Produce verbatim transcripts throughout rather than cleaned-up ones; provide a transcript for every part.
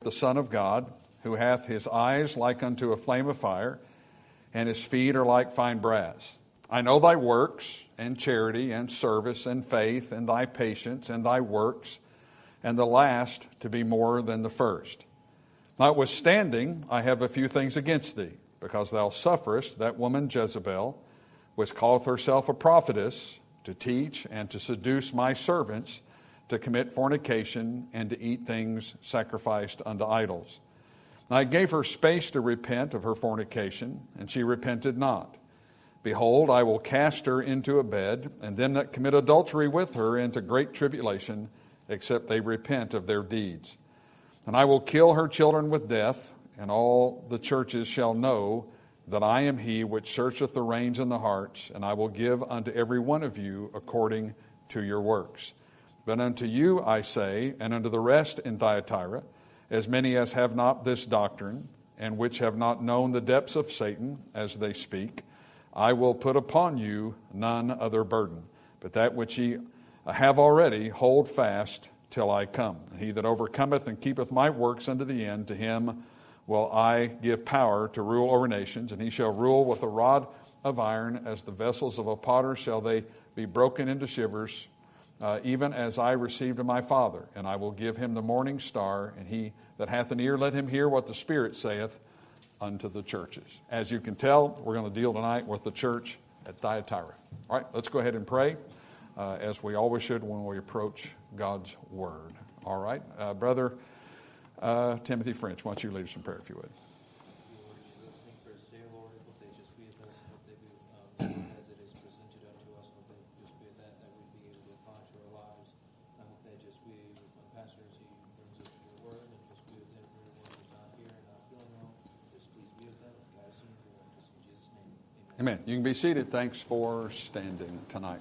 the Son of God, who hath his eyes like unto a flame of fire, and his feet are like fine brass. I know thy works, and charity, and service, and faith, and thy patience, and thy works, and the last to be more than the first. Notwithstanding, I have a few things against thee, because thou sufferest that woman Jezebel, which calleth herself a prophetess, to teach and to seduce my servants to commit fornication and to eat things sacrificed unto idols. And I gave her space to repent of her fornication, and she repented not. Behold, I will cast her into a bed, and them that commit adultery with her into great tribulation, except they repent of their deeds. And I will kill her children with death, and all the churches shall know that I am he which searcheth the reins and the hearts, and I will give unto every one of you according to your works. But unto you I say, and unto the rest in Thyatira, as many as have not this doctrine, and which have not known the depths of Satan, as they speak, I will put upon you none other burden, but that which ye have already, hold fast till I come. And he that overcometh and keepeth my works unto the end, to him will I give power to rule over nations, and he shall rule with a rod of iron, as the vessels of a potter shall they be broken into shivers, uh, even as I received of my Father. And I will give him the morning star, and he that hath an ear, let him hear what the Spirit saith unto the churches. As you can tell, we're going to deal tonight with the church at Thyatira. All right, let's go ahead and pray, uh, as we always should when we approach God's Word. All right, uh, Brother uh, Timothy French, why don't you lead us in prayer, if you would. Amen. You can be seated. Thanks for standing tonight.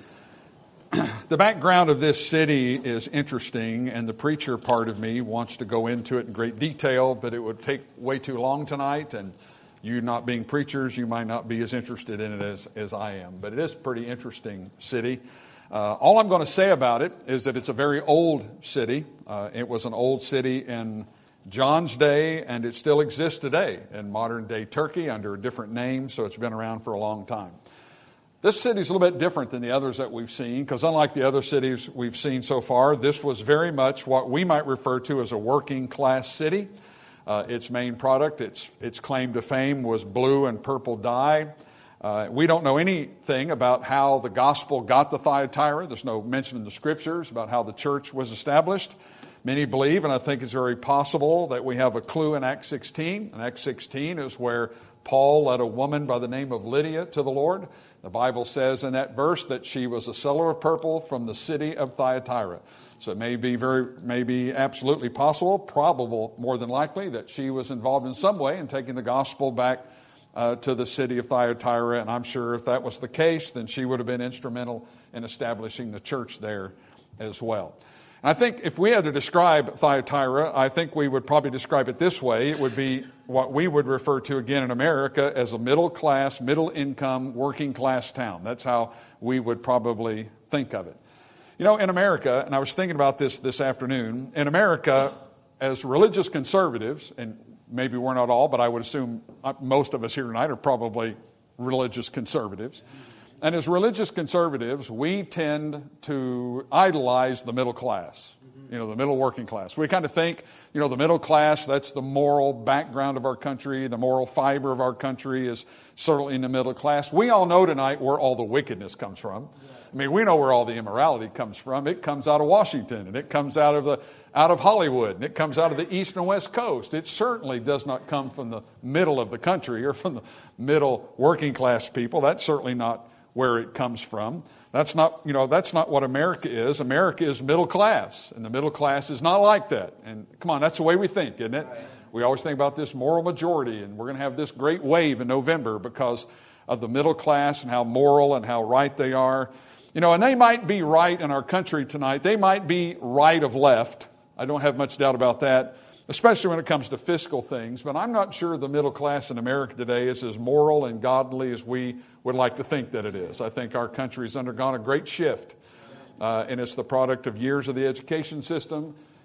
The background of this city is interesting, and the preacher part of me wants to go into it in great detail, but it would take way too long tonight, and you not being preachers, you might not be as interested in it as, as I am. But it is a pretty interesting city. Uh, all I'm going to say about it is that it's a very old city. Uh, it was an old city in John's day, and it still exists today in modern-day Turkey under a different name, so it's been around for a long time. This city is a little bit different than the others that we've seen, because unlike the other cities we've seen so far, this was very much what we might refer to as a working-class city. Uh, its main product, its, its claim to fame, was blue and purple dye. Uh, we don't know anything about how the gospel got to Thyatira. There's no mention in the scriptures about how the church was established. Many believe, and I think it's very possible, that we have a clue in Acts sixteen. And Acts sixteen is where Paul led a woman by the name of Lydia to the Lord. The Bible says in that verse that she was a seller of purple from the city of Thyatira. So it may be very, may be absolutely possible, probable more than likely, that she was involved in some way in taking the gospel back uh, to the city of Thyatira. And I'm sure if that was the case, then she would have been instrumental in establishing the church there as well. I think if we had to describe Thyatira, I think we would probably describe it this way. It would be what we would refer to again in America as a middle-class, middle-income, working-class town. That's how we would probably think of it. You know, in America, and I was thinking about this this afternoon, in America, as religious conservatives, and maybe we're not all, but I would assume most of us here tonight are probably religious conservatives. And as religious conservatives, we tend to idolize the middle class, you know, the middle working class. We kind of think, you know, the middle class, that's the moral background of our country. The moral fiber of our country is certainly in the middle class. We all know tonight where all the wickedness comes from. I mean, we know where all the immorality comes from. It comes out of Washington, and it comes out of the out of Hollywood, and it comes out of the East and West Coast. It certainly does not come from the middle of the country or from the middle working class people. That's certainly not where it comes from. That's not, you know, that's not what America is. America is middle class, and the middle class is not like that. And come on, that's the way we think, isn't it? We always think about this moral majority, and we're going to have this great wave in November because of the middle class and how moral and how right they are. You know, and they might be right in our country tonight. They might be right of left. I don't have much doubt about that, especially when it comes to fiscal things. But I'm not sure the middle class in America today is as moral and godly as we would like to think that it is. I think our country has undergone a great shift, uh, and it's the product of years of the education system,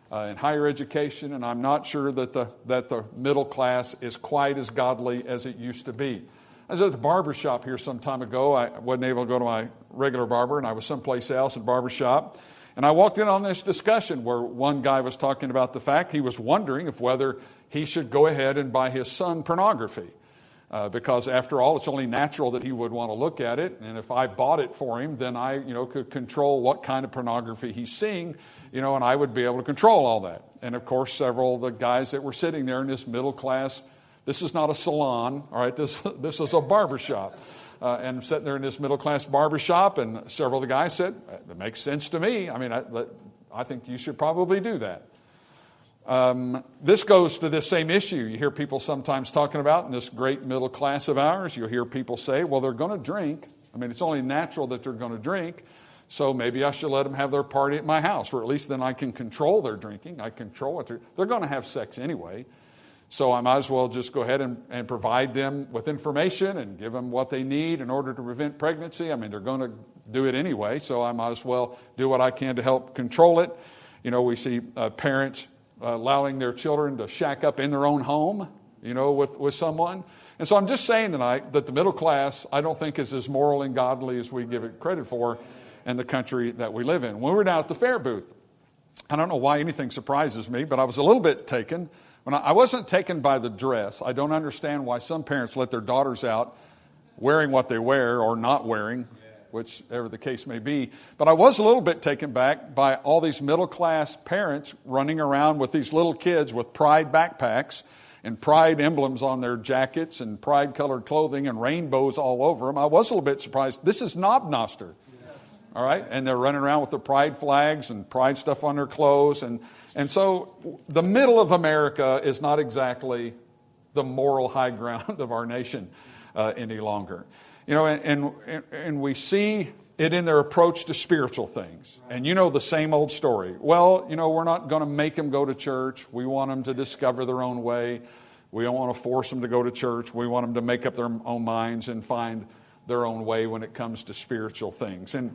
uh, in higher education, and I'm not sure that the that the middle class is quite as godly as it used to be. I was at the barber shop here some time ago. I wasn't able to go to my regular barber, and I was someplace else at the barber shop. And I walked in on this discussion where one guy was talking about the fact he was wondering if whether he should go ahead and buy his son pornography. Uh, because after all, it's only natural that he would want to look at it. And if I bought it for him, then I, you know, could control what kind of pornography he's seeing, you know, and I would be able to control all that. And of course, several of the guys that were sitting there in this middle class, this is not a salon, all right, this, this is a barbershop. Uh, and sitting there in this middle class barbershop, and several of the guys said, "That makes sense to me. I mean, I, I think you should probably do that." Um, this goes to this same issue you hear people sometimes talking about in this great middle class of ours. You'll hear people say, well, they're going to drink. I mean, it's only natural that they're going to drink, so maybe I should let them have their party at my house, or at least then I can control their drinking. I control what they're, they're going to have sex anyway. So I might as well just go ahead and, and provide them with information and give them what they need in order to prevent pregnancy. I mean, they're going to do it anyway, so I might as well do what I can to help control it. You know, we see uh, parents uh, allowing their children to shack up in their own home, you know, with, with someone. And so I'm just saying tonight that the middle class, I don't think, is as moral and godly as we give it credit for in the country that we live in. When we were down at the fair booth, I don't know why anything surprises me, but I was a little bit taken. When I, I wasn't taken by the dress. I don't understand why some parents let their daughters out wearing what they wear or not wearing, whichever the case may be. But I was a little bit taken back by all these middle-class parents running around with these little kids with Pride backpacks and Pride emblems on their jackets and Pride-colored clothing and rainbows all over them. I was a little bit surprised. This is Knob Noster. All right, and they're running around with the Pride flags and Pride stuff on their clothes. And, and so the middle of America is not exactly the moral high ground of our nation uh, any longer. You know, and, and, and we see it in their approach to spiritual things. And you know the same old story. Well, you know, we're not going to make them go to church. We want them to discover their own way. We don't want to force them to go to church. We want them to make up their own minds and find their own way when it comes to spiritual things. And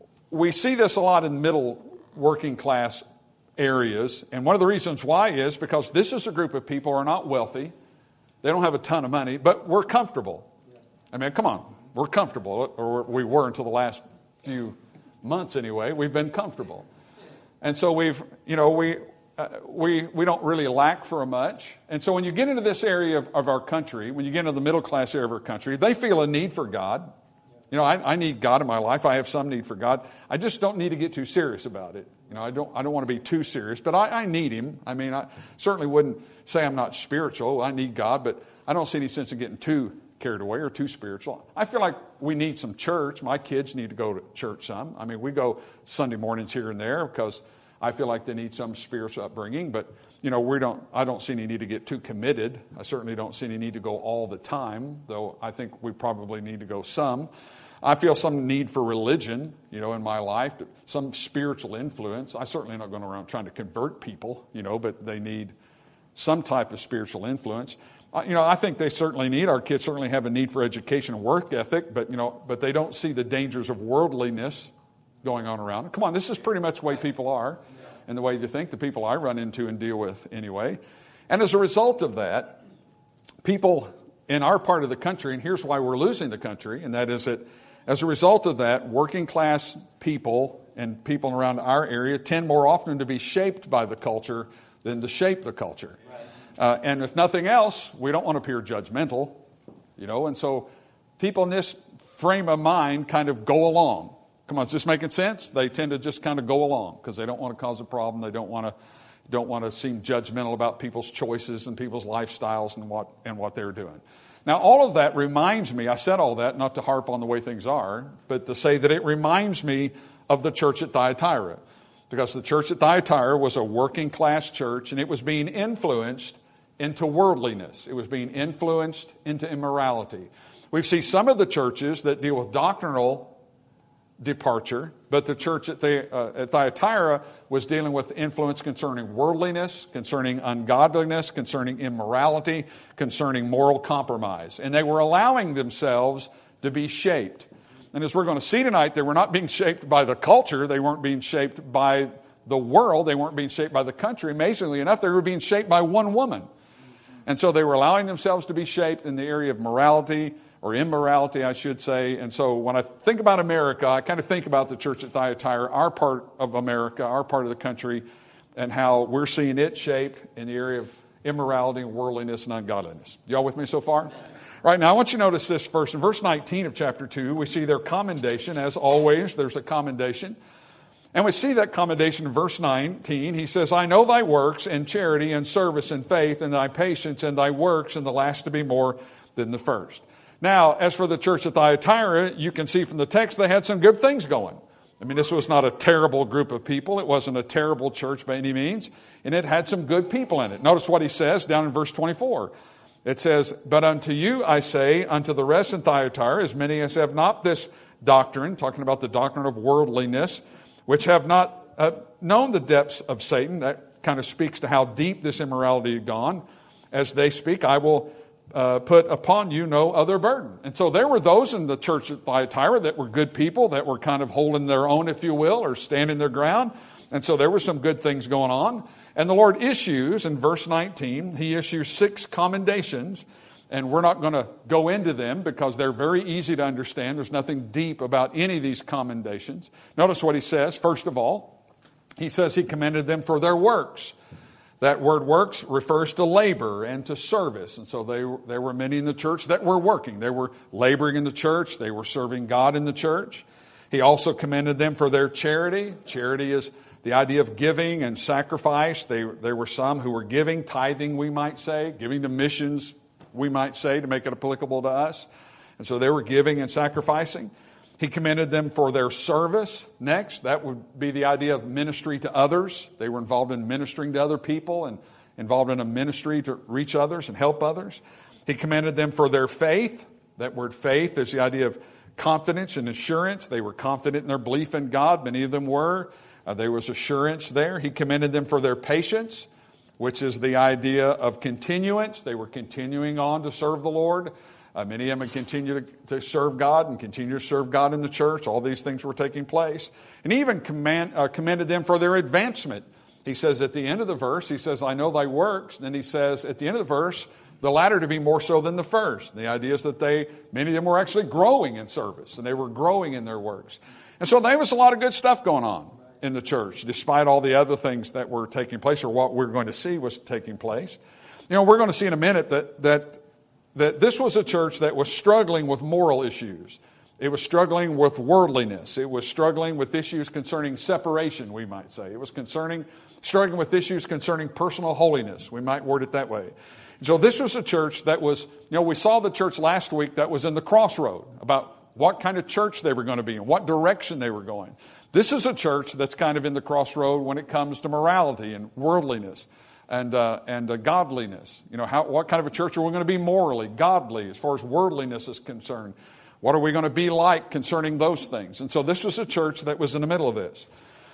we see this a lot in middle working class areas. And one of the reasons why is because this is a group of people who are not wealthy. They don't have a ton of money, but we're comfortable. I mean, come on. We're comfortable, or we were until the last few months anyway. We've been comfortable. And so we've, you know, we uh, we we don't really lack for much. And so when you get into this area of, of our country, when you get into the middle class area of our country, they feel a need for God. You know, I, I need God in my life. I have some need for God. I just don't need to get too serious about it. You know, I don't I don't want to be too serious, but I, I need Him. I mean, I certainly wouldn't say I'm not spiritual. I need God, but I don't see any sense in getting too carried away or too spiritual. I feel like we need some church. My kids need to go to church some. I mean, we go Sunday mornings here and there because I feel like they need some spiritual upbringing. But, you know, we don't. I don't see any need to get too committed. I certainly don't see any need to go all the time, though I think we probably need to go some. I feel some need for religion, you know, in my life, some spiritual influence. I certainly not going around trying to convert people, you know, but they need some type of spiritual influence. Uh, you know, I think they certainly need, our kids certainly have a need for education and work ethic, but, you know, but they don't see the dangers of worldliness going on around. Come on, this is pretty much the way people are and the way you think, the people I run into and deal with anyway. And as a result of that, people in our part of the country, and here's why we're losing the country, and that is that as a result of that, working class people and people around our area tend more often to be shaped by the culture than to shape the culture. Uh, and if nothing else, we don't want to appear judgmental, you know, and so people in this frame of mind kind of go along. Come on, is this making sense? They tend to just kind of go along because they don't want to cause a problem. They don't want to don't want to seem judgmental about people's choices and people's lifestyles and what and what they're doing. Now, all of that reminds me, I said all that not to harp on the way things are, but to say that it reminds me of the church at Thyatira. Because the church at Thyatira was a working class church and it was being influenced into worldliness. It was being influenced into immorality. We see some of the churches that deal with doctrinal departure, but the church at, the, uh, at Thyatira was dealing with influence concerning worldliness, concerning ungodliness, concerning immorality, concerning moral compromise. And they were allowing themselves to be shaped. And as we're going to see tonight, they were not being shaped by the culture. They weren't being shaped by the world. They weren't being shaped by the country. Amazingly enough, they were being shaped by one woman. And so they were allowing themselves to be shaped in the area of morality, or immorality, I should say. And so when I think about America, I kind of think about the church at Thyatira, our part of America, our part of the country, and how we're seeing it shaped in the area of immorality and worldliness and ungodliness. Y'all with me so far? Right, now I want you to notice this first. In verse nineteen of chapter two, we see their commendation. As always, there's a commendation. And we see that commendation in verse nineteen. He says, I know thy works and charity and service and faith and thy patience and thy works, and the last to be more than the first. Now, as for the church at Thyatira, you can see from the text they had some good things going. I mean, this was not a terrible group of people. It wasn't a terrible church by any means. And it had some good people in it. Notice what he says down in verse twenty-four. It says, but unto you I say, unto the rest in Thyatira, as many as have not this doctrine, talking about the doctrine of worldliness, which have not uh, known the depths of Satan. That kind of speaks to how deep this immorality had gone. As they speak, I will uh, put upon you no other burden. And so there were those in the church at Thyatira that were good people, that were kind of holding their own, if you will, or standing their ground. And so there were some good things going on. And the Lord issues, in verse nineteen, he issues six commendations. And we're not going to go into them because they're very easy to understand. There's nothing deep about any of these commendations. Notice what he says. First of all, he says he commended them for their works. That word works refers to labor and to service. And so they, there were many in the church that were working. They were laboring in the church. They were serving God in the church. He also commended them for their charity. Charity is the idea of giving and sacrifice. They, there were some who were giving, tithing, we might say, giving to missions, we might say, to make it applicable to us. And so they were giving and sacrificing. He commended them for their service. Next, that would be the idea of ministry to others. They were involved in ministering to other people and involved in a ministry to reach others and help others. He commended them for their faith. That word faith is the idea of confidence and assurance. They were confident in their belief in God. Many of them were. Uh, there was assurance there. He commended them for their patience, which is the idea of continuance. They were continuing on to serve the Lord. Uh, many of them had continued to, to serve God and continue to serve God in the church. All these things were taking place. And he even command, uh, commended them for their advancement. He says at the end of the verse, he says, I know thy works. Then he says at the end of the verse, the latter to be more so than the first. The idea is that they, many of them were actually growing in service and they were growing in their works. And so there was a lot of good stuff going on in the church, despite all the other things that were taking place, or what we're going to see was taking place. You know, we're going to see in a minute that that that this was a church that was struggling with moral issues. It was struggling with worldliness. It was struggling with issues concerning separation, we might say. It was concerning struggling with issues concerning personal holiness. We might word it that way. So this was a church that was, you know, we saw the church last week that was in the crossroad about what kind of church they were going to be in, what direction they were going. This is a church that's kind of in the crossroad when it comes to morality and worldliness and uh, and uh, godliness. You know, how what kind of a church are we going to be morally, godly, as far as worldliness is concerned? What are we going to be like concerning those things? And so this was a church that was in the middle of this.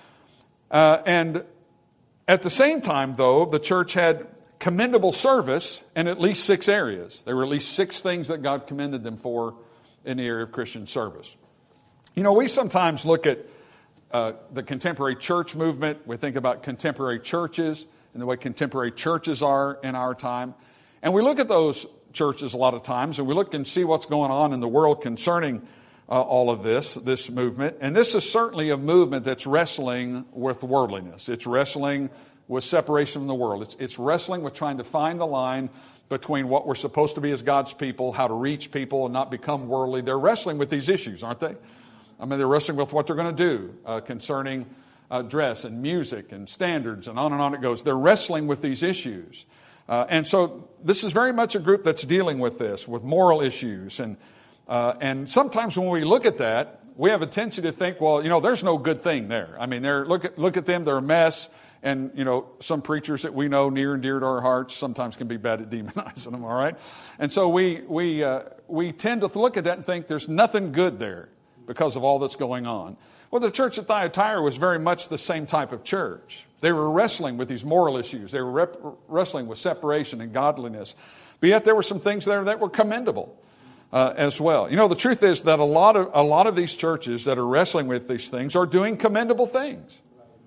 Uh, and at the same time, though, the church had commendable service in at least six areas. There were at least six things that God commended them for in the area of Christian service. You know, we sometimes look at uh, the contemporary church movement. We think about contemporary churches and the way contemporary churches are in our time. And we look at those churches a lot of times and we look and see what's going on in the world concerning uh, all of this, this movement. And this is certainly a movement that's wrestling with worldliness. It's wrestling with separation from the world. It's, it's wrestling with trying to find the line between what we're supposed to be as God's people, how to reach people and not become worldly. They're wrestling with these issues, aren't they? I mean, they're wrestling with what they're going to do uh, concerning uh, dress and music and standards and on and on it goes. They're wrestling with these issues. Uh, and so this is very much a group that's dealing with this, with moral issues. And uh, and sometimes when we look at that, we have a tendency to think, well, you know, there's no good thing there. I mean, they're look at look at them, they're a mess. And, you know, some preachers that we know near and dear to our hearts sometimes can be bad at demonizing them, all right? And so we we uh, we tend to look at that and think there's nothing good there because of all that's going on. Well, the church at Thyatira was very much the same type of church. They were wrestling with these moral issues. They were rep- wrestling with separation and godliness. But yet there were some things there that were commendable uh, as well. You know, the truth is that a lot of a lot of these churches that are wrestling with these things are doing commendable things.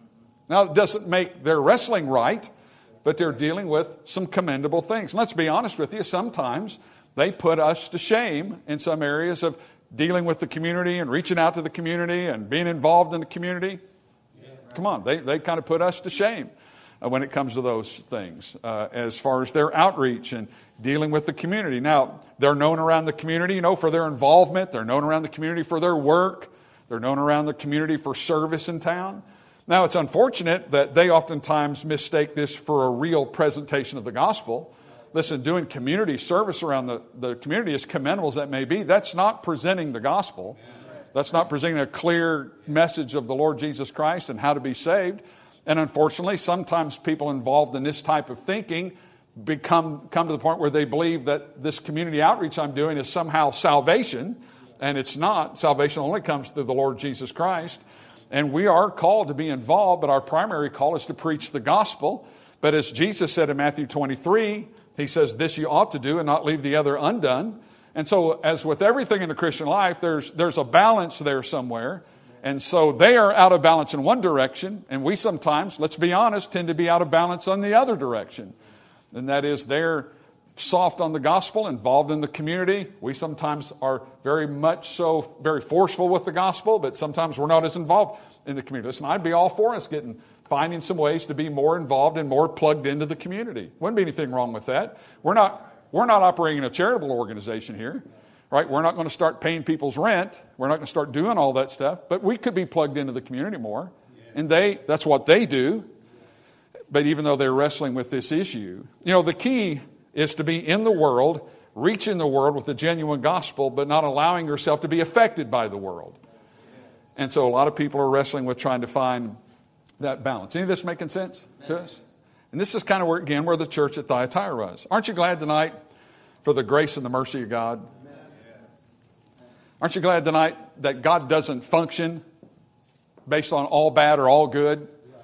Now, it doesn't make their wrestling right, but they're dealing with some commendable things. And let's be honest with you, sometimes they put us to shame in some areas of dealing with the community and reaching out to the community and being involved in the community. Come on, they, they kind of put us to shame uh, when it comes to those things uh, as far as their outreach and dealing with the community. Now, they're known around the community, you know, for their involvement. They're known around the community for their work. They're known around the community for service in town. Now, it's unfortunate that they oftentimes mistake this for a real presentation of the gospel. Listen, doing community service around the, the community, as commendable as that may be, that's not presenting the gospel. That's not presenting a clear message of the Lord Jesus Christ and how to be saved. And unfortunately, sometimes people involved in this type of thinking become come to the point where they believe that this community outreach I'm doing is somehow salvation. And it's not. Salvation only comes through the Lord Jesus Christ. And we are called to be involved, but our primary call is to preach the gospel. But as Jesus said in Matthew twenty-three, he says, this you ought to do and not leave the other undone. And so as with everything in the Christian life, there's there's a balance there somewhere. And so they are out of balance in one direction, and we sometimes, let's be honest, tend to be out of balance on the other direction. And that is they're soft on the gospel, involved in the community. We sometimes are very much so, very forceful with the gospel, but sometimes we're not as involved in the community. Listen, I'd be all for us getting, finding some ways to be more involved and more plugged into the community. Wouldn't be anything wrong with that. We're not, we're not operating a charitable organization here, right? We're not going to start paying people's rent. We're not going to start doing all that stuff, but we could be plugged into the community more. And they, that's what they do. But even though they're wrestling with this issue, you know, the key is to be in the world, reaching the world with the genuine gospel, but not allowing yourself to be affected by the world. And so a lot of people are wrestling with trying to find that balance. Any of this making sense to us? And this is kind of where, again, where the church at Thyatira was. Aren't you glad tonight for the grace and the mercy of God? Aren't you glad tonight that God doesn't function based on all bad or all good?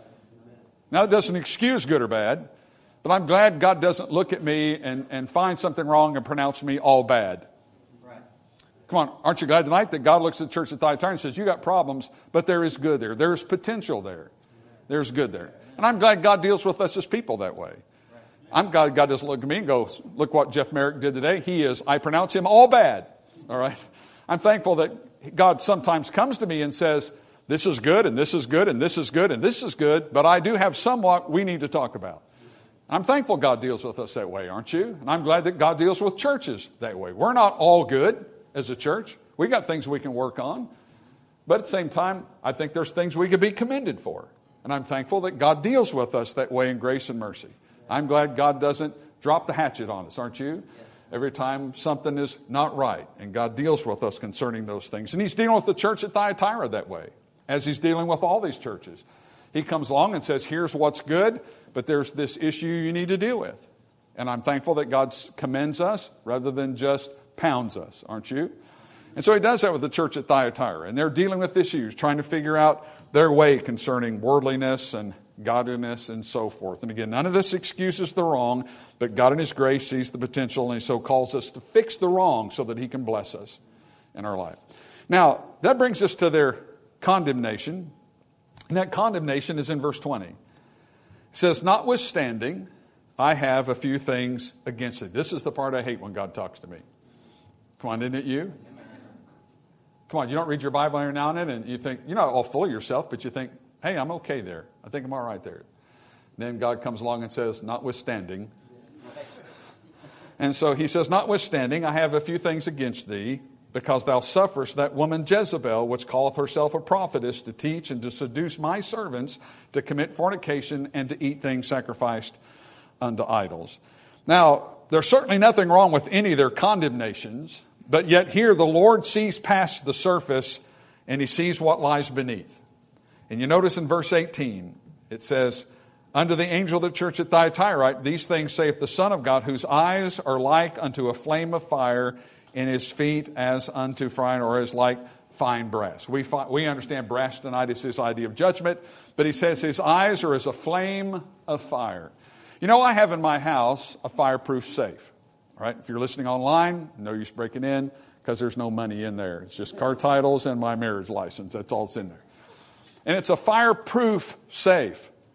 Now, it doesn't excuse good or bad, but I'm glad God doesn't look at me and, and find something wrong and pronounce me all bad. Right. Come on, aren't you glad tonight that God looks at the church at Thyatira and says, you got problems, but there is good there. There is potential there. There's good there. And I'm glad God deals with us as people that way. I'm glad God doesn't look at me and go, look what Jeff Merrick did today. He is, I pronounce him all bad. All right. I'm thankful that God sometimes comes to me and says, this is good, and this is good, and this is good, and this is good, but I do have somewhat we need to talk about. I'm thankful God deals with us that way, aren't you? And I'm glad that God deals with churches that way. We're not all good as a church. We got things we can work on. But at the same time, I think there's things we could be commended for. And I'm thankful that God deals with us that way in grace and mercy. I'm glad God doesn't drop the hatchet on us, aren't you? Every time something is not right, and God deals with us concerning those things. And he's dealing with the church at Thyatira that way, as he's dealing with all these churches. He comes along and says, here's what's good, but there's this issue you need to deal with. And I'm thankful that God commends us rather than just pounds us, aren't you? And so he does that with the church at Thyatira. And they're dealing with issues, trying to figure out their way concerning worldliness and godliness and so forth. And again, none of this excuses the wrong, but God in his grace sees the potential, and he so calls us to fix the wrong so that he can bless us in our life. Now, that brings us to their condemnation. And that condemnation is in verse twenty. It says, notwithstanding, I have a few things against thee. This is the part I hate when God talks to me. Come on, isn't it you? Come on, you don't read your Bible every now and then and you think, you're not all full of yourself, but you think, hey, I'm okay there. I think I'm all right there. And then God comes along and says, notwithstanding. And so he says, notwithstanding, I have a few things against thee, because thou sufferest that woman Jezebel, which calleth herself a prophetess, to teach and to seduce my servants to commit fornication and to eat things sacrificed unto idols. Now, there's certainly nothing wrong with any of their condemnations, but yet here the Lord sees past the surface and he sees what lies beneath. And you notice in verse eighteen, it says, unto the angel of the church at Thyatira, these things saith the Son of God, whose eyes are like unto a flame of fire, and his feet as unto fine, or as like fine brass. We fi- we understand brass tonight is this idea of judgment, but he says his eyes are as a flame of fire. You know, I have in my house a fireproof safe. All right, if you're listening online, no use breaking in because there's no money in there. It's just car titles and my marriage license. That's all that's in there. And it's a fireproof safe.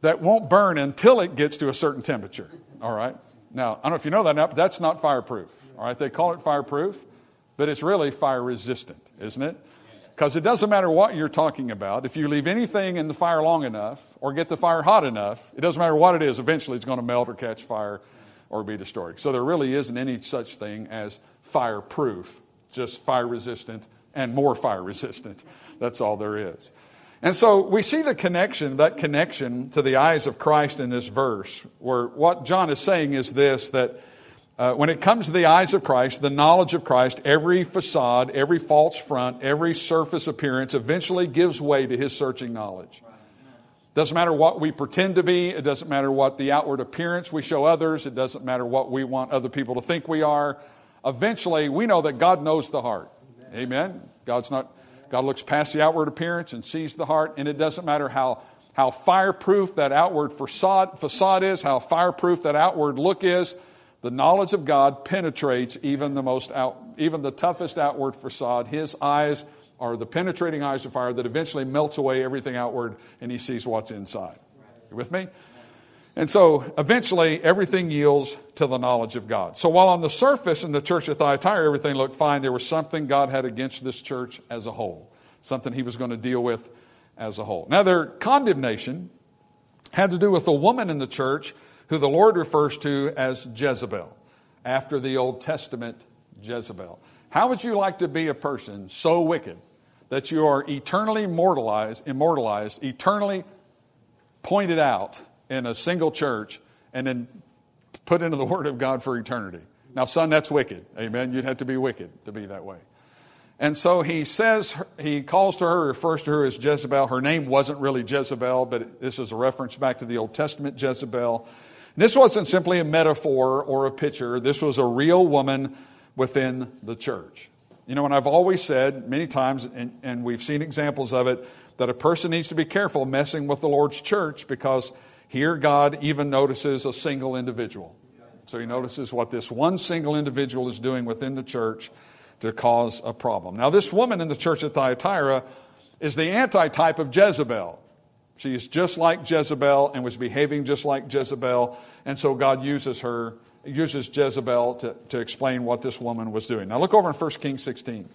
that won't burn until it gets to a certain temperature. All right. Now, I don't know if you know that now, but that's not fireproof. All right. They call it fireproof, but it's really fire resistant, isn't it? Because it doesn't matter what you're talking about. If you leave anything in the fire long enough or get the fire hot enough, it doesn't matter what it is. Eventually it's going to melt or catch fire or be destroyed. So there really isn't any such thing as fireproof, just fire resistant and more fire resistant. That's all there is. And so we see the connection, that connection to the eyes of Christ in this verse, where what John is saying is this, that uh, when it comes to the eyes of Christ, the knowledge of Christ, every facade, every false front, every surface appearance eventually gives way to his searching knowledge. Doesn't matter what we pretend to be. It doesn't matter what the outward appearance we show others. It doesn't matter what we want other people to think we are. Eventually, we know that God knows the heart. Amen. God's not, God looks past the outward appearance and sees the heart. And it doesn't matter how, how fireproof that outward facade, facade is, how fireproof that outward look is. The knowledge of God penetrates even the most out, even the toughest outward facade. His eyes are the penetrating eyes of fire that eventually melts away everything outward, and he sees what's inside. You with me? And so eventually everything yields to the knowledge of God. So while on the surface in the church at Thyatira everything looked fine, there was something God had against this church as a whole. Something he was going to deal with as a whole. Now their condemnation had to do with a woman in the church who the Lord refers to as Jezebel, after the Old Testament Jezebel. How would you like to be a person so wicked that you are eternally immortalized, immortalized, eternally pointed out in a single church and then put into the Word of God for eternity? Now, son, that's wicked. Amen. You'd have to be wicked to be that way. And so he says, he calls to her, refers to her as Jezebel. Her name wasn't really Jezebel, but this is a reference back to the Old Testament Jezebel. This wasn't simply a metaphor or a picture. This was a real woman within the church. You know, and I've always said many times, and, and we've seen examples of it, that a person needs to be careful messing with the Lord's church, because here God even notices a single individual. So he notices what this one single individual is doing within the church to cause a problem. Now, this woman in the church at Thyatira is the antitype of Jezebel. She is just like Jezebel and was behaving just like Jezebel. And so God uses her, uses Jezebel to, to explain what this woman was doing. Now look over in First Kings sixteen.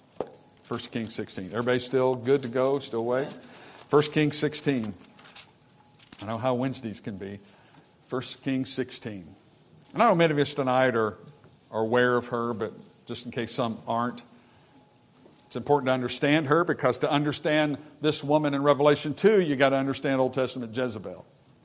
First Kings sixteen. Everybody still good to go? Still awake? First Kings sixteen. I know how Wednesdays can be. First Kings sixteen. And I know many of us tonight are, are aware of her, but just in case some aren't, it's important to understand her, because to understand this woman in Revelation two, you got to understand Old Testament Jezebel.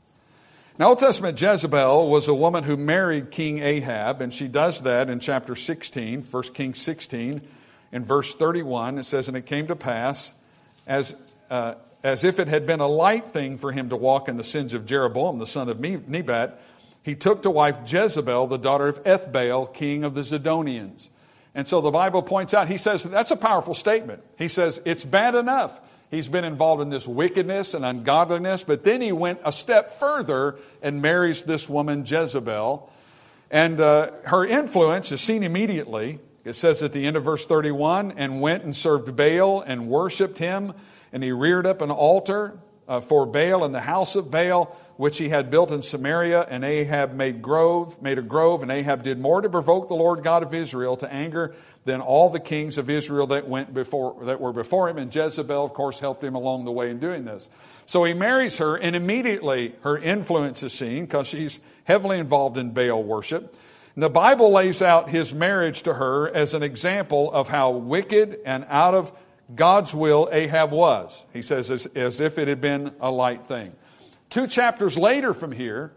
Now, Old Testament Jezebel was a woman who married King Ahab, and she does that in chapter sixteen, First Kings sixteen, in verse thirty-one. It says, "And it came to pass, as uh, as if it had been a light thing for him to walk in the sins of Jeroboam, the son of Nebat, he took to wife Jezebel, the daughter of Ethbaal, king of the Zidonians." And so the Bible points out, he says, that's a powerful statement. He says, it's bad enough he's been involved in this wickedness and ungodliness, but then he went a step further and marries this woman Jezebel. And uh, her influence is seen immediately. It says at the end of verse thirty-one, "And went and served Baal and worshipped him, and he reared up an altar uh, for Baal in the house of Baal, which he had built in Samaria, and Ahab made grove, made a grove, and Ahab did more to provoke the Lord God of Israel to anger than all the kings of Israel that went before, that were before him. And Jezebel, of course, helped him along the way in doing this." So he marries her, and immediately her influence is seen, because she's heavily involved in Baal worship. And the Bible lays out his marriage to her as an example of how wicked and out of God's will Ahab was. He says, as, as if it had been a light thing. Two chapters later from here,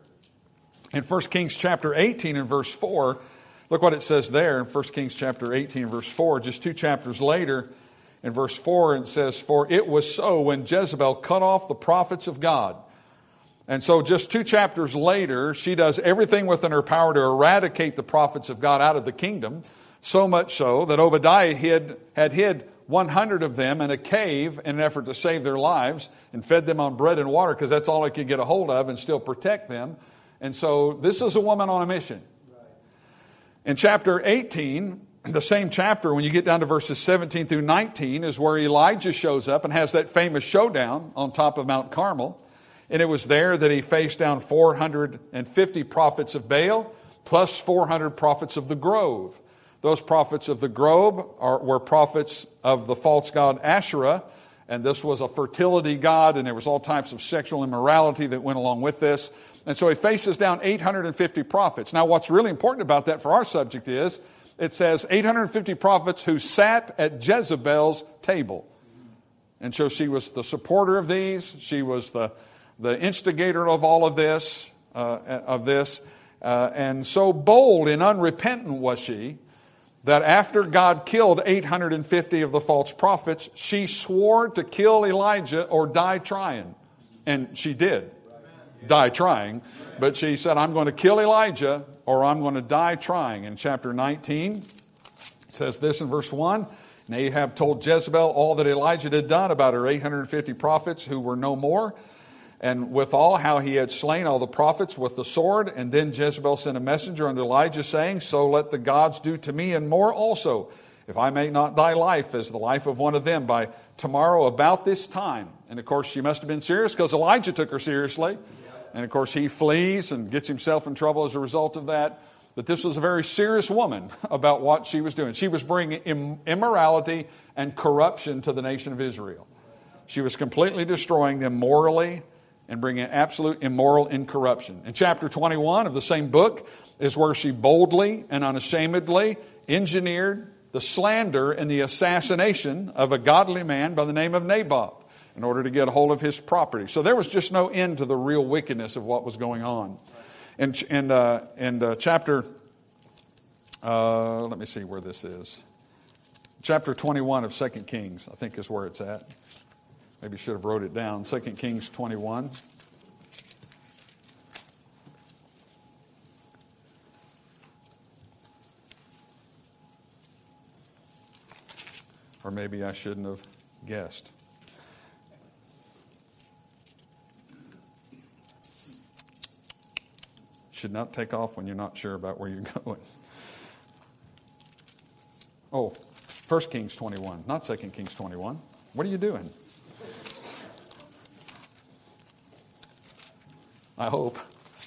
in First Kings chapter eighteen and verse four, look what it says there in First Kings chapter eighteen and verse four. Just two chapters later, in verse four, it says, "For it was so when Jezebel cut off the prophets of God." And so just two chapters later, she does everything within her power to eradicate the prophets of God out of the kingdom, so much so that Obadiah hid, had hid one hundred of them in a cave in an effort to save their lives, and fed them on bread and water, because that's all he could get a hold of and still protect them. And so this is a woman on a mission. In chapter eighteen, the same chapter, when you get down to verses seventeen through nineteen, is where Elijah shows up and has that famous showdown on top of Mount Carmel. And it was there that he faced down four hundred fifty prophets of Baal, plus four hundred prophets of the grove. Those prophets of the grove are, were prophets of the false god Asherah, and this was a fertility god, and there was all types of sexual immorality that went along with this. And so he faces down eight hundred fifty prophets. Now, what's really important about that for our subject is, it says eight hundred fifty prophets who sat at Jezebel's table. And so she was the supporter of these. She was the, the instigator of all of this, uh, of this. Uh, and so bold and unrepentant was she, that after God killed eight hundred fifty of the false prophets, she swore to kill Elijah or die trying. And she did die trying. But she said, I'm going to kill Elijah or I'm going to die trying. In chapter nineteen, it says this in verse one, and Ahab told Jezebel all that Elijah had done about her eight hundred fifty prophets who were no more, and withal how he had slain all the prophets with the sword. And then Jezebel sent a messenger unto Elijah, saying, so let the gods do to me and more also, if I make not thy life as the life of one of them by tomorrow about this time. And of course she must have been serious, because Elijah took her seriously. And of course he flees and gets himself in trouble as a result of that. But this was a very serious woman about what she was doing. She was bringing immorality and corruption to the nation of Israel. She was completely destroying them morally and bringing absolute immoral incorruption. In chapter twenty-one of the same book is where she boldly and unashamedly engineered the slander and the assassination of a godly man by the name of Naboth in order to get a hold of his property. So there was just no end to the real wickedness of what was going on. In, in, uh, in uh, chapter, uh, let me see where this is. Chapter twenty-one of Second Kings, I think is where it's at. Maybe should have wrote it down. Second Kings twenty-one. Or maybe I shouldn't have guessed. Should not take off when you're not sure about where you're going. Oh, First Kings twenty-one, not Second Kings twenty-one. What are you doing? I hope.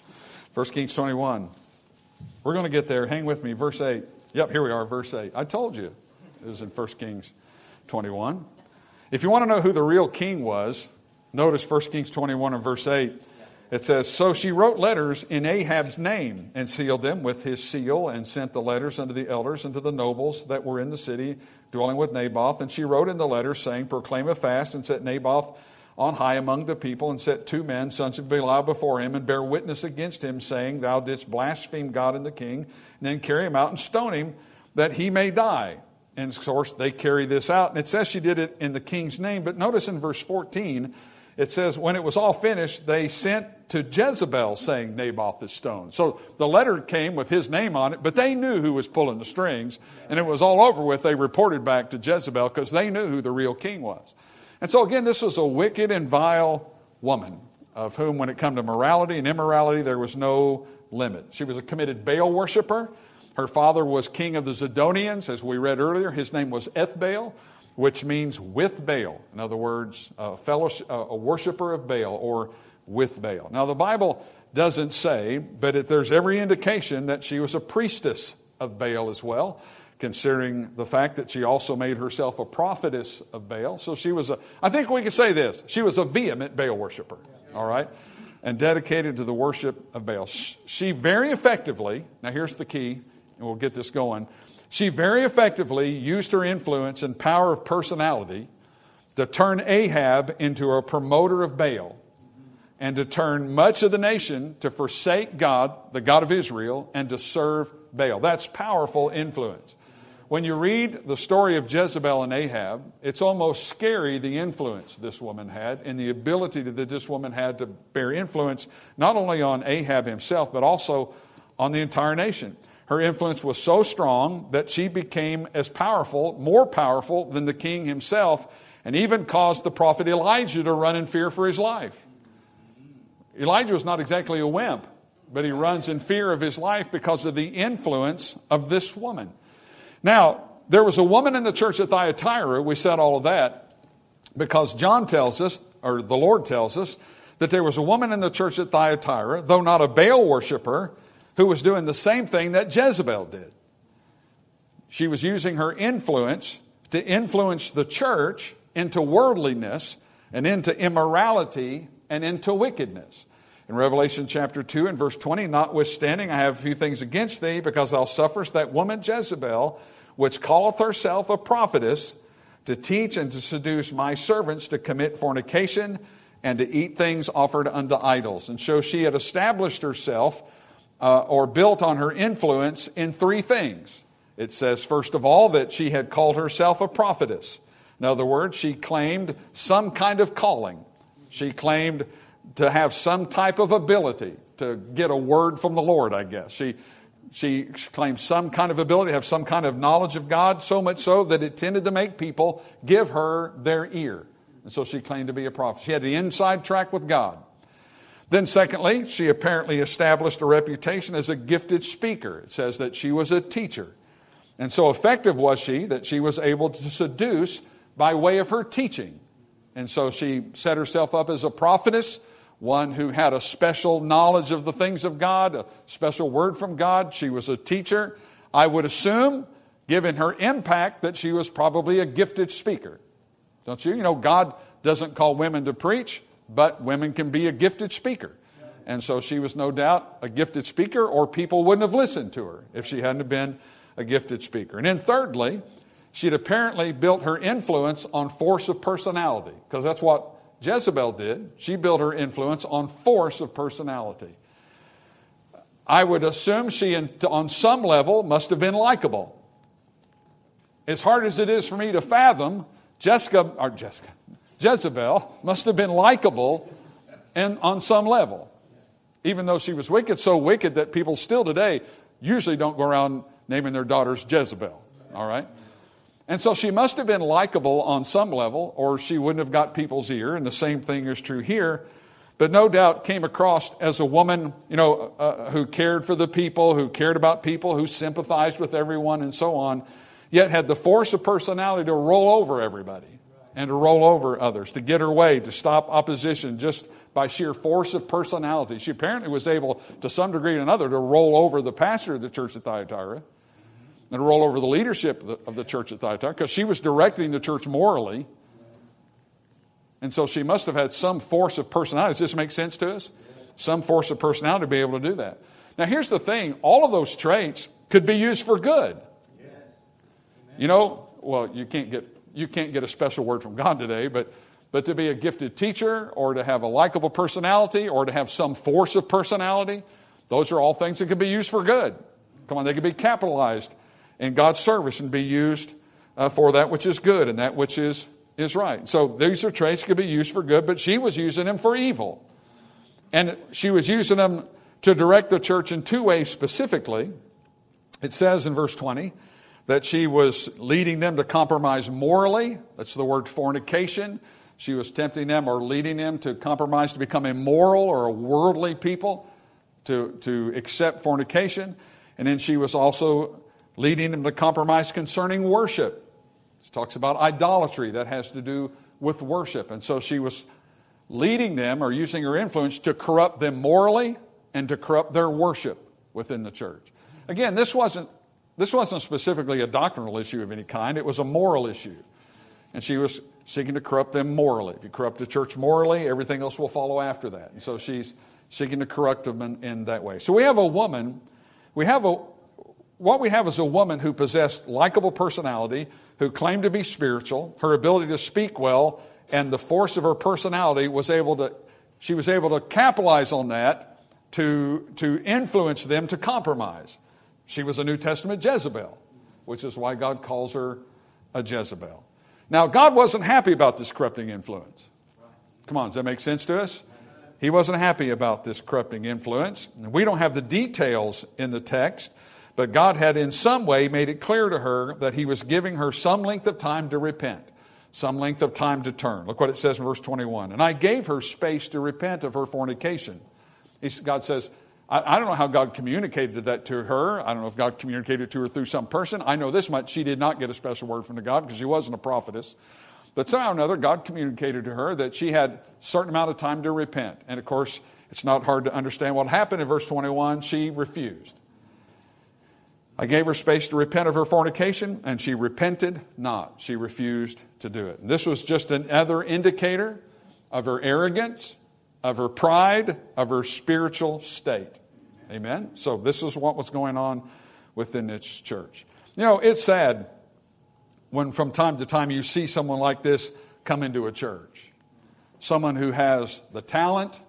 First Kings twenty-one. We're going to get there. Hang with me. Verse eight. Yep, here we are, verse eight. I told you it was in First Kings twenty-one. If you want to know who the real king was, notice First Kings twenty-one and verse eight. It says, so she wrote letters in Ahab's name and sealed them with his seal and sent the letters unto the elders and to the nobles that were in the city dwelling with Naboth. And she wrote in the letters saying, proclaim a fast and set Naboth on high among the people, and set two men, sons of Belial, before him, and bear witness against him, saying, thou didst blaspheme God and the king, and then carry him out and stone him, that he may die. And of course, they carry this out. And it says she did it in the king's name. But notice in verse fourteen, it says, when it was all finished, they sent to Jezebel, saying, Naboth is stoned. So the letter came with his name on it, but they knew who was pulling the strings. And it was all over with. They reported back to Jezebel because they knew who the real king was. And so again, this was a wicked and vile woman, of whom, when it come to morality and immorality, there was no limit. She was a committed Baal worshiper. Her father was king of the Zidonians, as we read earlier. His name was Ethbaal, which means with Baal. In other words, a, fellowship, a worshiper of Baal, or with Baal. Now, the Bible doesn't say, but it, there's every indication that she was a priestess of Baal as well, considering the fact that she also made herself a prophetess of Baal. So she was a, I think we could say this, she was a vehement Baal worshiper, all right, and dedicated to the worship of Baal. She very effectively, now here's the key, and we'll get this going, she very effectively used her influence and power of personality to turn Ahab into a promoter of Baal, and to turn much of the nation to forsake God, the God of Israel, and to serve Baal. That's powerful influence. When you read the story of Jezebel and Ahab, it's almost scary the influence this woman had, and the ability that this woman had to bear influence not only on Ahab himself, but also on the entire nation. Her influence was so strong that she became as powerful, more powerful than the king himself, and even caused the prophet Elijah to run in fear for his life. Elijah was not exactly a wimp, but he runs in fear of his life because of the influence of this woman. Now, there was a woman in the church at Thyatira. We said all of that because John tells us, or the Lord tells us, that there was a woman in the church at Thyatira, though not a Baal worshiper, who was doing the same thing that Jezebel did. She was using her influence to influence the church into worldliness and into immorality and into wickedness. In Revelation chapter two and verse twenty, notwithstanding, I have a few things against thee, because thou sufferest that woman Jezebel, which calleth herself a prophetess, to teach and to seduce my servants to commit fornication and to eat things offered unto idols. And so she had established herself uh, or built on her influence in three things. It says, first of all, that she had called herself a prophetess. In other words, she claimed some kind of calling. She claimed to have some type of ability to get a word from the Lord, I guess. She, she claimed some kind of ability to have some kind of knowledge of God, so much so that it tended to make people give her their ear. And so she claimed to be a prophet. She had the inside track with God. Then secondly, she apparently established a reputation as a gifted speaker. It says that she was a teacher. And so effective was she that she was able to seduce by way of her teaching. And so she set herself up as a prophetess, one who had a special knowledge of the things of God, a special word from God. She was a teacher. I would assume, given her impact, that she was probably a gifted speaker. Don't you? You know, God doesn't call women to preach, but women can be a gifted speaker. And so she was no doubt a gifted speaker, or people wouldn't have listened to her if she hadn't been a gifted speaker. And then thirdly, she'd apparently built her influence on force of personality, because that's what Jezebel did. She built her influence on force of personality. I would assume she, on some level, must have been likable. As hard as it is for me to fathom, Jessica, or Jessica, Jezebel must have been likable and on some level. Even though she was wicked, so wicked that people still today usually don't go around naming their daughters Jezebel. All right? And so she must have been likable on some level, or she wouldn't have got people's ear, and the same thing is true here. But no doubt came across as a woman, you know, uh, who cared for the people, who cared about people, who sympathized with everyone and so on, yet had the force of personality to roll over everybody and to roll over others, to get her way, to stop opposition just by sheer force of personality. She apparently was able, to some degree or another, to roll over the pastor of the church at Thyatira and roll over the leadership of the, of the church at Thyatira, because she was directing the church morally. And so she must have had some force of personality. Does this make sense to us? Some force of personality to be able to do that. Now here's the thing. All of those traits could be used for good. You know, well, you can't get you can't get a special word from God today, but but to be a gifted teacher, or to have a likable personality, or to have some force of personality, those are all things that can be used for good. Come on, they can be capitalized in God's service and be used uh, for that which is good and that which is, is right. So these are traits that can be used for good, but she was using them for evil. And she was using them to direct the church in two ways specifically. It says in verse twenty that she was leading them to compromise morally. That's the word fornication. She was tempting them or leading them to compromise, to become immoral or a worldly people, to, to accept fornication. And then she was also leading them to compromise concerning worship. It talks about idolatry. That has to do with worship. And so she was leading them, or using her influence, to corrupt them morally and to corrupt their worship within the church. Again, this wasn't this wasn't specifically a doctrinal issue of any kind. It was a moral issue. And she was seeking to corrupt them morally. If you corrupt the church morally, everything else will follow after that. And so she's seeking to corrupt them in, in that way. So we have a woman, we have a What we have is a woman who possessed likable personality, who claimed to be spiritual. Her ability to speak well and the force of her personality was able to, she was able to capitalize on that to, to influence them to compromise. She was a New Testament Jezebel, which is why God calls her a Jezebel. Now, God wasn't happy about this corrupting influence. Come on, does that make sense to us? He wasn't happy about this corrupting influence. We don't have the details in the text, but God had in some way made it clear to her that he was giving her some length of time to repent, some length of time to turn. Look what it says in verse twenty-one. And I gave her space to repent of her fornication. God says, I, I don't know how God communicated that to her. I don't know if God communicated it to her through some person. I know this much. She did not get a special word from God because she wasn't a prophetess. But somehow or another, God communicated to her that she had a certain amount of time to repent. And of course, it's not hard to understand what happened in verse twenty-one. She refused. I gave her space to repent of her fornication, and she repented not. She refused to do it. And this was just another indicator of her arrogance, of her pride, of her spiritual state. Amen? So this is what was going on within this church. You know, it's sad when from time to time you see someone like this come into a church. Someone who has the talent,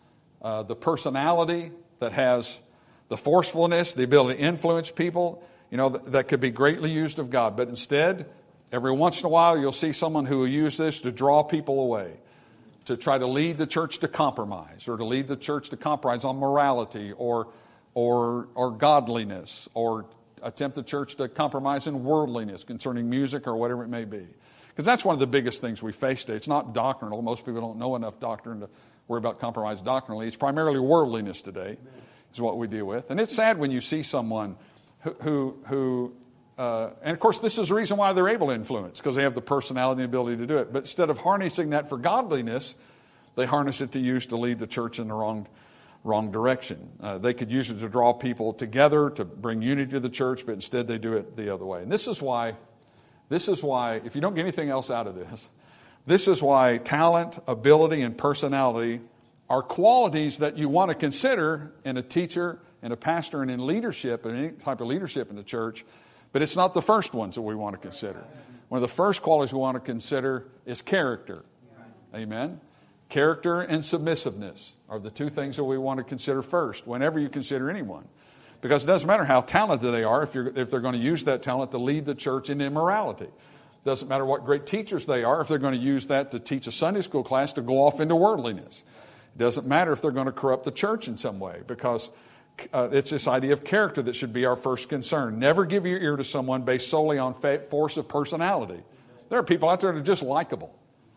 uh, the personality, that has the forcefulness, the ability to influence people, you know, that, that could be greatly used of God. But instead, every once in a while, you'll see someone who will use this to draw people away, to try to lead the church to compromise, or to lead the church to compromise on morality or or or godliness, or attempt the church to compromise in worldliness concerning music or whatever it may be. Because that's one of the biggest things we face today. It's not doctrinal. Most people don't know enough doctrine to worry about compromise doctrinally. It's primarily worldliness today is what we deal with. And it's sad when you see someone who, who, who uh, and of course this is the reason why they're able to influence, because they have the personality and ability to do it. But instead of harnessing that for godliness, they harness it to use to lead the church in the wrong wrong direction. Uh, they could use it to draw people together, to bring unity to the church, but instead they do it the other way. And this is why, this is why, if you don't get anything else out of this, this is why talent, ability, and personality are qualities that you want to consider in a teacher, in a pastor, and in leadership, and any type of leadership in the church, but it's not the first ones that we want to consider. One of the first qualities we want to consider is character. Amen? Character and submissiveness are the two things that we want to consider first whenever you consider anyone. Because it doesn't matter how talented they are if, you're, if they're going to use that talent to lead the church in immorality. It doesn't matter what great teachers they are if they're going to use that to teach a Sunday school class to go off into worldliness. It doesn't matter if they're going to corrupt the church in some way, because uh, it's this idea of character that should be our first concern. Never give your ear to someone based solely on force of personality. There are people out there that are just likable.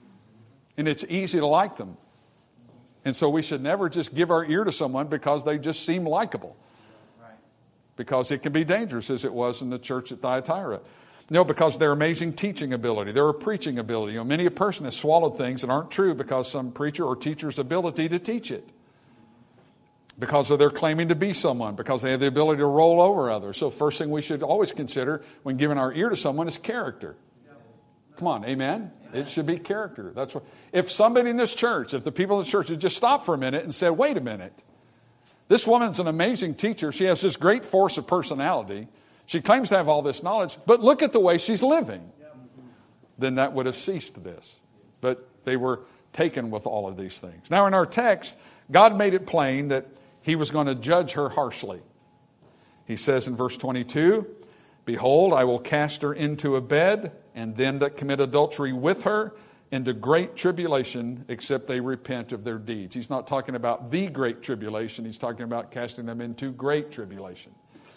And it's easy to like them. And so we should never just give our ear to someone because they just seem likable. Right. Because it can be dangerous, as it was in the church at Thyatira. No, because their amazing teaching ability, their preaching ability. You know, many a person has swallowed things that aren't true because some preacher or teacher's ability to teach it. Because of their claiming to be someone, because they have the ability to roll over others. So first thing we should always consider when giving our ear to someone is character. Come on, amen? Amen? It should be character. That's what. If somebody in this church, if the people in the church had just stopped for a minute and said, wait a minute, this woman's an amazing teacher. She has this great force of personality. She claims to have all this knowledge, but look at the way she's living. Then that would have ceased this. But they were taken with all of these things. Now in our text, God made it plain that he was going to judge her harshly. He says in verse twenty-two, behold, I will cast her into a bed, and them that commit adultery with her into great tribulation, except they repent of their deeds. He's not talking about the great tribulation. He's talking about casting them into great tribulation.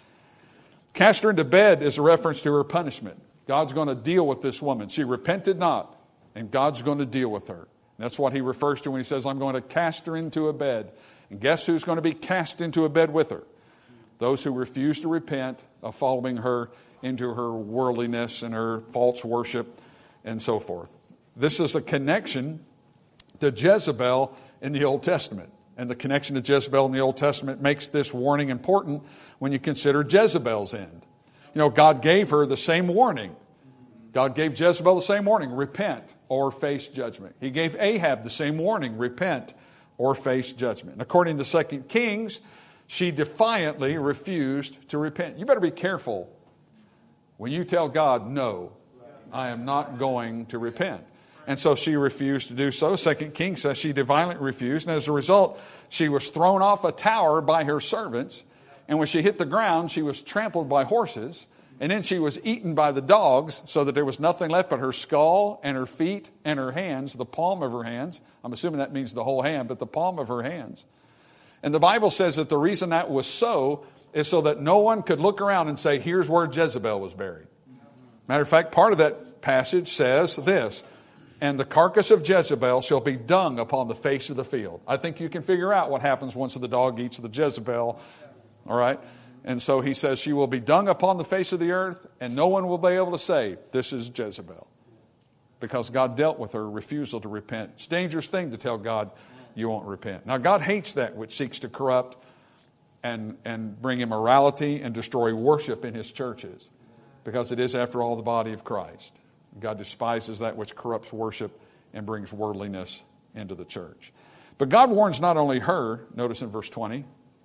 Cast her into bed is a reference to her punishment. God's going to deal with this woman. She repented not, and God's going to deal with her. And that's what he refers to when he says, I'm going to cast her into a bed. And guess who's going to be cast into a bed with her? Those who refuse to repent of following her into her worldliness and her false worship and so forth. This is a connection to Jezebel in the Old Testament. And the connection to Jezebel in the Old Testament makes this warning important when you consider Jezebel's end. You know, God gave her the same warning. God gave Jezebel the same warning, repent or face judgment. He gave Ahab the same warning, repent or face judgment. And according to Second Kings, she defiantly refused to repent. You better be careful when you tell God, no, I am not going to repent. And so she refused to do so. Second Kings says she defiantly refused. And as a result, she was thrown off a tower by her servants. And when she hit the ground, she was trampled by horses. And then she was eaten by the dogs, so that there was nothing left but her skull and her feet and her hands, the palm of her hands. I'm assuming that means the whole hand, but the palm of her hands. And the Bible says that the reason that was so is so that no one could look around and say, here's where Jezebel was buried. Matter of fact, part of that passage says this, and the carcass of Jezebel shall be dung upon the face of the field. I think you can figure out what happens once the dog eats the Jezebel. All right. And so he says she will be dung upon the face of the earth, and no one will be able to say, this is Jezebel. because God dealt with her refusal to repent. It's a dangerous thing to tell God you won't repent. Now, God hates that which seeks to corrupt and, and bring immorality and destroy worship in His churches, because it is, after all, the body of Christ. God despises that which corrupts worship and brings worldliness into the church. But God warns not only her, notice in verse twenty,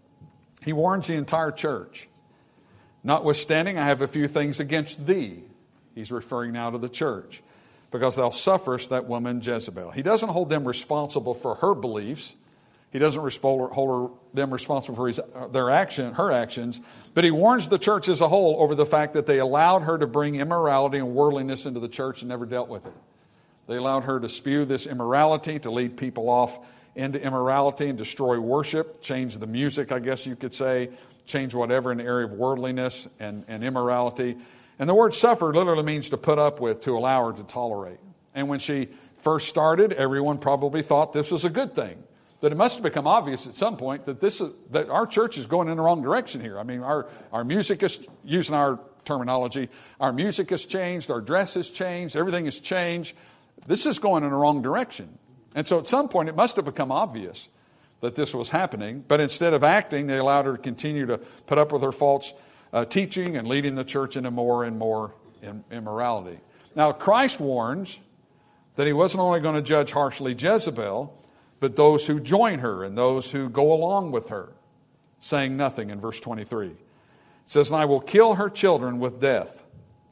He warns the entire church. Notwithstanding, I have a few things against thee. He's referring now to the church. Because thou sufferest that woman Jezebel. He doesn't hold them responsible for her beliefs. He doesn't hold them responsible for his, their action, her actions. But he warns the church as a whole over the fact that they allowed her to bring immorality and worldliness into the church and never dealt with it. They allowed her to spew this immorality, to lead people off into immorality and destroy worship, change the music, I guess you could say, change whatever in the area of worldliness and, and immorality. And the word suffer literally means to put up with, to allow or to tolerate. And when she first started, everyone probably thought this was a good thing. That it must have become obvious at some point that this is, that our church is going in the wrong direction here. I mean, our, our music is, using our terminology, our music has changed, our dress has changed, everything has changed. This is going in the wrong direction. And so at some point it must have become obvious that this was happening. But instead of acting, they allowed her to continue to put up with her false uh, teaching and leading the church into more and more immorality. Now, Christ warns that He wasn't only going to judge harshly Jezebel, but those who join her and those who go along with her, saying nothing in verse twenty-three. It says, and I will kill her children with death.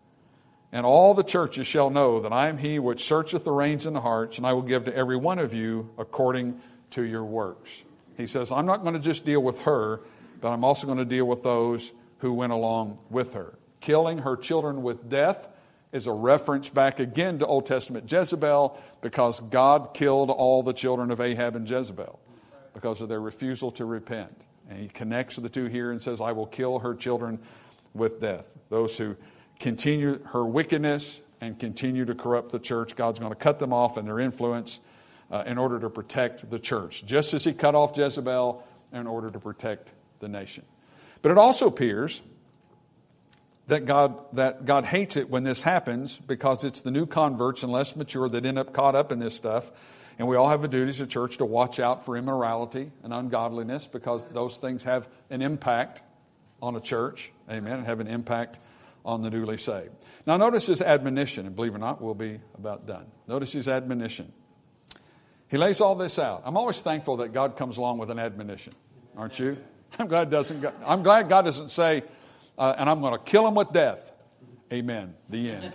And all the churches shall know that I am He which searcheth the reins and the hearts, and I will give to every one of you according to your works. He says, I'm not going to just deal with her, but I'm also going to deal with those who went along with her. Killing her children with death is a reference back again to Old Testament Jezebel, because God killed all the children of Ahab and Jezebel because of their refusal to repent. And He connects the two here and says, I will kill her children with death. Those who continue her wickedness and continue to corrupt the church, God's going to cut them off in their influence uh, in order to protect the church, just as He cut off Jezebel in order to protect the nation. But it also appears that God that God hates it when this happens, because it's the new converts and less mature that end up caught up in this stuff. And we all have a duty as a church to watch out for immorality and ungodliness, because those things have an impact on a church, amen, and have an impact on the newly saved. Now notice His admonition, and believe it or not, we'll be about done. Notice His admonition. He lays all this out. I'm always thankful that God comes along with an admonition, aren't you? I'm glad doesn't. I'm glad God doesn't say, uh, and I'm going to kill him with death. Amen. The end.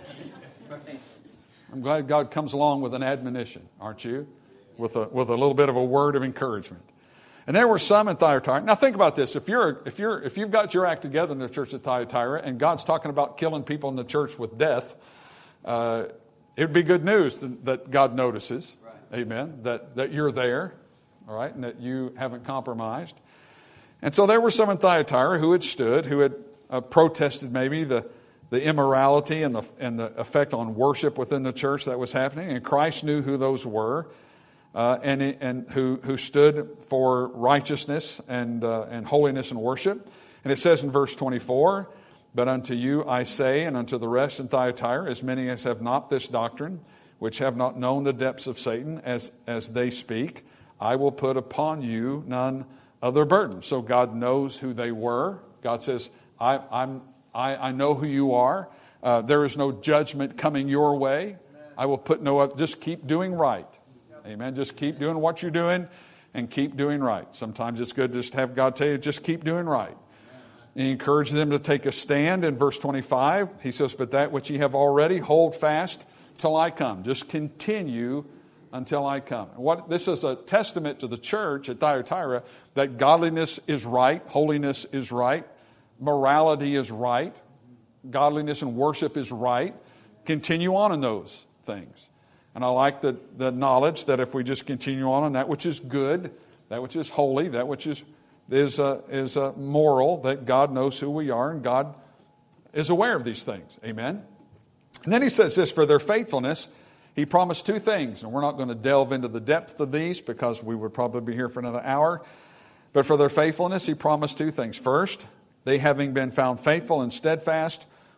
I'm glad God comes along with an admonition, aren't you? With a with a little bit of a word of encouragement. And there were some in Thyatira. Now think about this: if you're if you're if you've got your act together in the church at Thyatira, and God's talking about killing people in the church with death, uh, it'd be good news to, that God notices. Right. Amen. That that you're there, all right, and that you haven't compromised. And so there were some in Thyatira who had stood, who had uh, protested maybe the, the immorality and the and the effect on worship within the church that was happening. And Christ knew who those were, uh, and and who who stood for righteousness and uh, and holiness and worship. And it says in verse twenty-four, but unto you I say, and unto the rest in Thyatira, as many as have not this doctrine, which have not known the depths of Satan, as as they speak, I will put upon you none other burden. So God knows who they were. God says, I, I'm, I, I know who you are. Uh, there is no judgment coming your way. I will put no other. Just keep doing right. Amen. Just keep doing what you're doing and keep doing right. Sometimes it's good just to have God tell you, just keep doing right. And He encouraged them to take a stand in verse twenty-five. He says, but that which ye have already, hold fast till I come. Just continue until I come. What this is a testament to the church at Thyatira that godliness is right, holiness is right, morality is right, godliness and worship is right. Continue on in those things. And I like the, the knowledge that if we just continue on in that which is good, that which is holy, that which is is uh, is uh, moral, that God knows who we are and God is aware of these things. Amen. And then He says this, for their faithfulness He promised two things, and we're not going to delve into the depth of these because we would probably be here for another hour. But for their faithfulness, He promised two things. First, they having been found faithful and steadfast,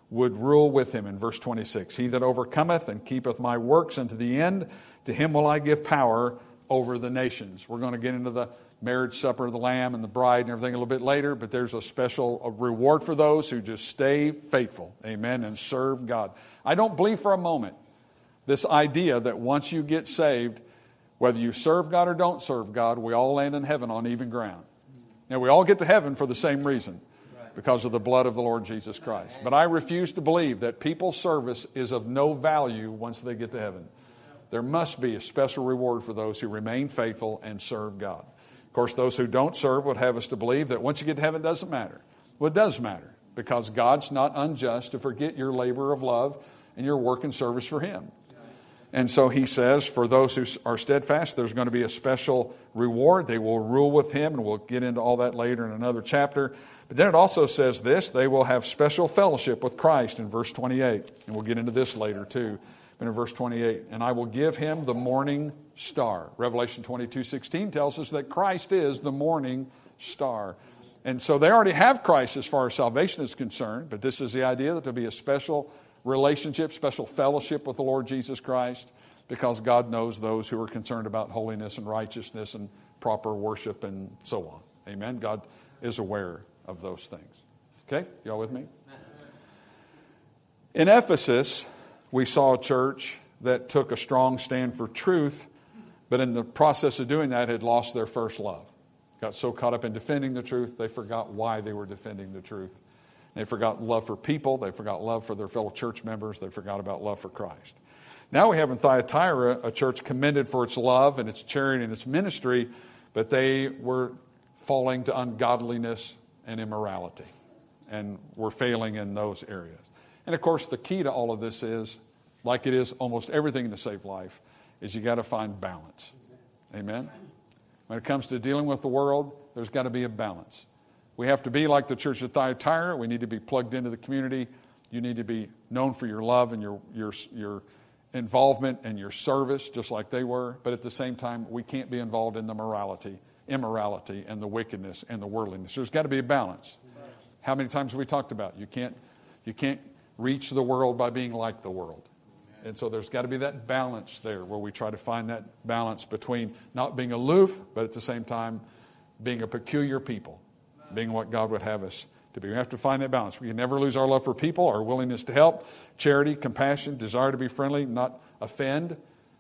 would rule with him. In verse twenty-six, he that overcometh and keepeth my works unto the end, to him will I give power over the nations. We're going to get into the marriage supper of the Lamb and the bride and everything a little bit later, but there's a special a reward for those who just stay faithful, amen, and serve God. I don't believe for a moment this idea that once you get saved, whether you serve God or don't serve God, we all land in heaven on even ground. Now, we all get to heaven for the same reason, because of the blood of the Lord Jesus Christ. But I refuse to believe that people's service is of no value once they get to heaven. There must be a special reward for those who remain faithful and serve God. Of course, those who don't serve would have us to believe that once you get to heaven, it doesn't matter. Well, it does matter, because God's not unjust to forget your labor of love and your work and service for Him. And so he says, for those who are steadfast, there's going to be a special reward. They will rule with him, and we'll get into all that later in another chapter. But then it also says this, they will have special fellowship with Christ in verse twenty-eight. And we'll get into this later too. But in verse twenty-eight, and I will give him the morning star. Revelation twenty-two sixteen tells us that Christ is the morning star. And so they already have Christ as far as salvation is concerned, but this is the idea that there'll be a special relationship, special fellowship with the Lord Jesus Christ, because God knows those who are concerned about holiness and righteousness and proper worship and so on. Amen. God is aware of those things. Okay? Y'all with me? In Ephesus, we saw a church that took a strong stand for truth, but in the process of doing that had lost their first love. Got so caught up in defending the truth, they forgot why they were defending the truth. They forgot love for people. They forgot love for their fellow church members. They forgot about love for Christ. Now we have in Thyatira a church commended for its love and its charity and its ministry, but they were falling to ungodliness and immorality, and were failing in those areas. And of course, the key to all of this is, like it is almost everything in the saved life, is you got to find balance. Amen? When it comes to dealing with the world, there's got to be a balance. We have to be like the church of Thyatira. We need to be plugged into the community. You need to be known for your love and your your your involvement and your service, just like they were. But at the same time, we can't be involved in the morality, immorality, and the wickedness and the worldliness. There's got to be a balance. How many times have we talked about you can't you can't reach the world by being like the world? And so there's got to be that balance there, where we try to find that balance between not being aloof, but at the same time being a peculiar people. Being what God would have us to be. We have to find that balance. We can never lose our love for people, our willingness to help, charity, compassion, desire to be friendly, not offend.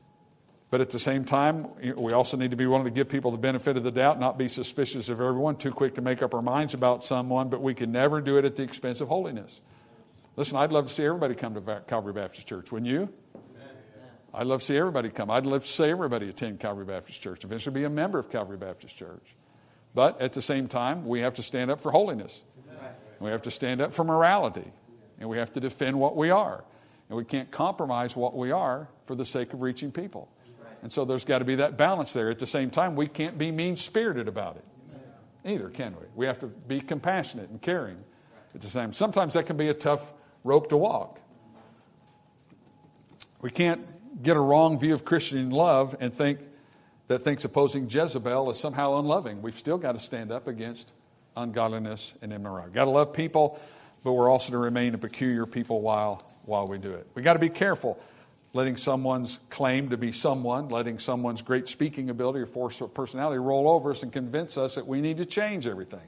But at the same time, we also need to be willing to give people the benefit of the doubt, not be suspicious of everyone, too quick to make up our minds about someone, but we can never do it at the expense of holiness. Listen, I'd love to see everybody come to Calvary Baptist Church. Wouldn't you? I'd love to see everybody come. I'd love to see everybody attend Calvary Baptist Church, eventually be a member of Calvary Baptist Church. But at the same time, we have to stand up for holiness. We have to stand up for morality. And we have to defend what we are. And we can't compromise what we are for the sake of reaching people. And so there's got to be that balance there. At the same time, we can't be mean-spirited about it either, can we? We have to be compassionate and caring at the same. Sometimes that can be a tough rope to walk. We can't get a wrong view of Christian love and think that thinks opposing Jezebel is somehow unloving. We've still got to stand up against ungodliness and immorality. Got to love people, but we're also to remain a peculiar people while while we do it. We got to be careful letting someone's claim to be someone, letting someone's great speaking ability or force of personality roll over us and convince us that we need to change everything.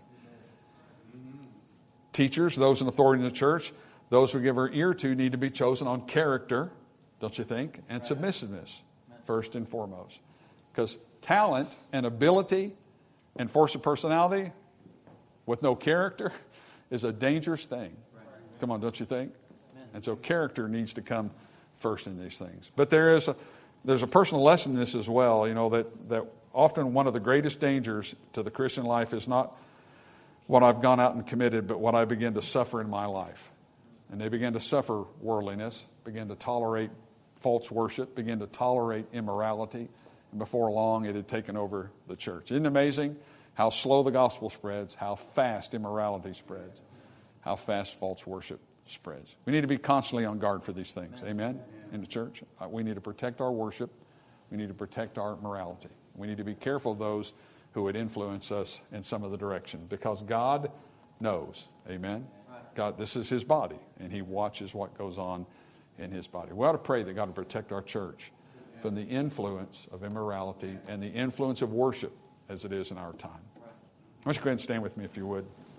Teachers, those in authority in the church, those we give our ear to, need to be chosen on character, don't you think, and submissiveness first and foremost. Because talent and ability and force of personality with no character is a dangerous thing. Come on, don't you think? And so character needs to come first in these things. But there is a, there's a personal lesson in this as well, you know, that, that often one of the greatest dangers to the Christian life is not what I've gone out and committed, but what I begin to suffer in my life. And they begin to suffer worldliness, begin to tolerate false worship, begin to tolerate immorality. And before long, it had taken over the church. Isn't it amazing how slow the gospel spreads, how fast immorality spreads, how fast false worship spreads? We need to be constantly on guard for these things. Amen? In the church, uh, we need to protect our worship. We need to protect our morality. We need to be careful of those who would influence us in some of the direction, because God knows. Amen? God, this is his body, and he watches what goes on in his body. We ought to pray that God will protect our church from the influence of immorality and the influence of worship as it is in our time. Why don't you go ahead and stand with me if you would.